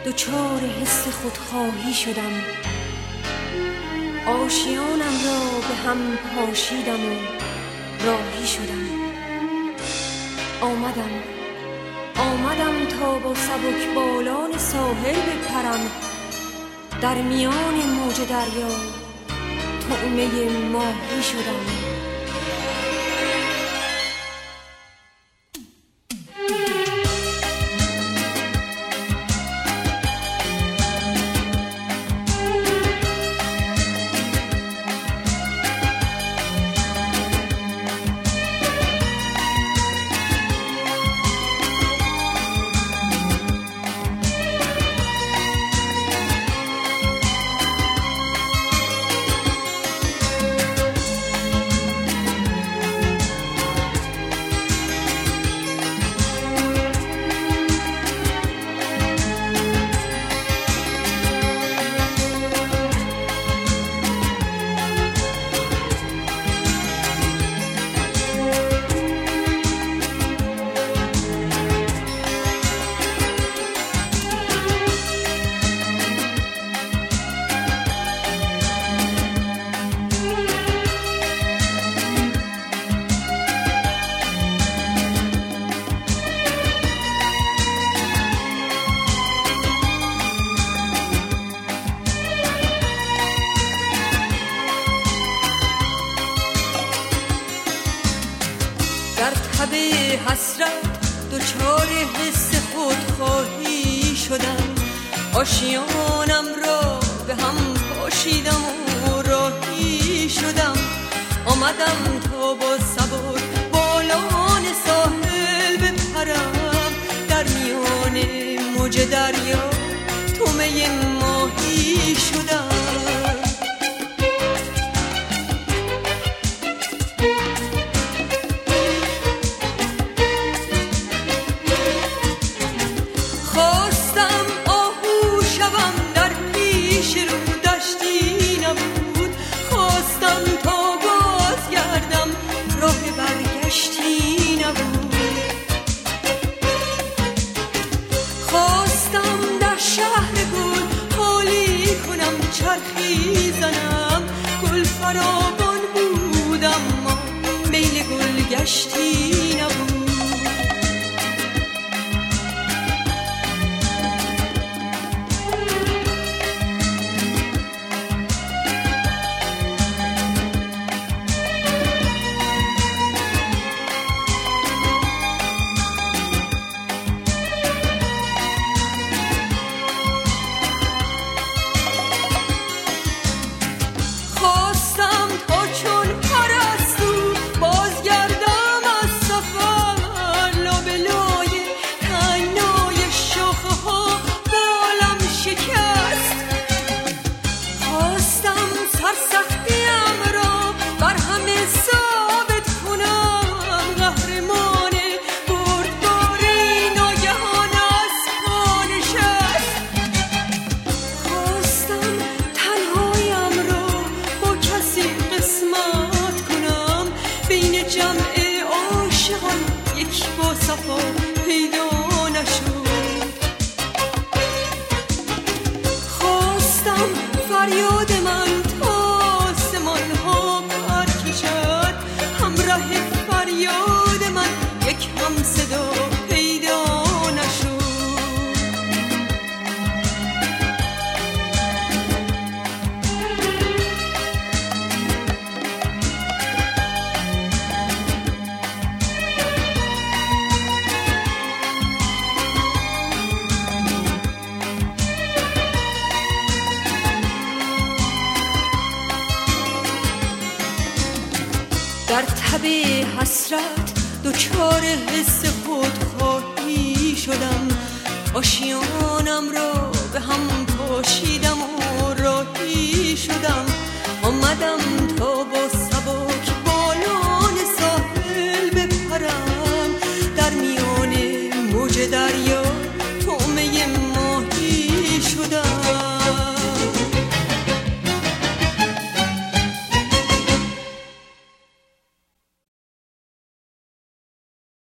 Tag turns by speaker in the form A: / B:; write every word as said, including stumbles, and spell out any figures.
A: دچار حس خودخواهی شدم. آشیانم را به هم پاشیدم و راهی شدم. آمدم آمدم تا با سبک بالان ساحل بپرم، در میان موج دریا طعمه ماهی شدم. حسرت دچار حس خودخواهی شدم. آشیانم را به هم پاشیدم و راهی شدم. آمدم تا با سبک بالان ساحل بپرم، در میان موج دریا طعمه ماهی شدم. چرخی زنم گل فراوان بود اما میل گل گشتی نبود. فریاد من تا آسمان ها پر کشد، همراه فریاد من یک هم صدا پیدا نشد. در تب حسرت دچار حس خودخواهی شدم. آشیانم را به هم پاشیدم و راهی شدم. آمدم تا با